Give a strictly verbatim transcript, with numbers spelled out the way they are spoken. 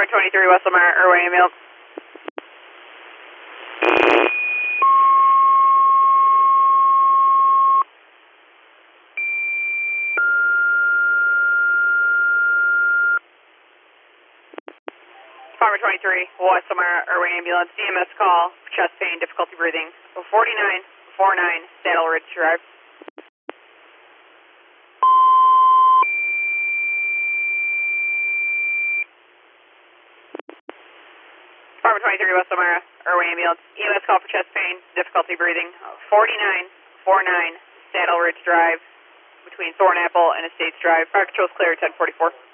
Department twenty-three, West Lamar, Irwin ambulance. Department twenty-three, West Lamar, Irwin ambulance, E M S call, chest pain, difficulty breathing, forty-nine forty-nine, Saddle Ridge Drive. Department twenty-three, West Lamar, Irwin ambulance, E M S call for chest pain, difficulty breathing, forty-nine forty-nine, Saddle Ridge Drive, between Thornapple and Estates Drive. Fire control is clear, ten forty-four.